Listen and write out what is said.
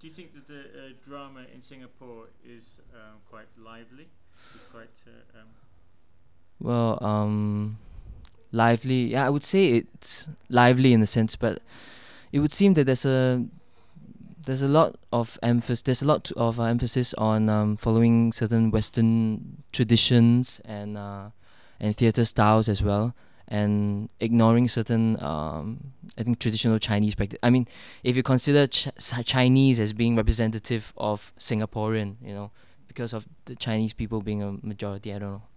Do you think that the drama in Singapore is quite lively? It's quite Well, lively. Yeah, I would say it's lively in a sense, but it would seem that there's a lot of emphasis. There's a lot of emphasis on following certain Western traditions and theater styles as well, and ignoring certain I think traditional Chinese practice. I mean, if you consider Chinese as being representative of Singaporean, because of the Chinese people being a majority, I don't know.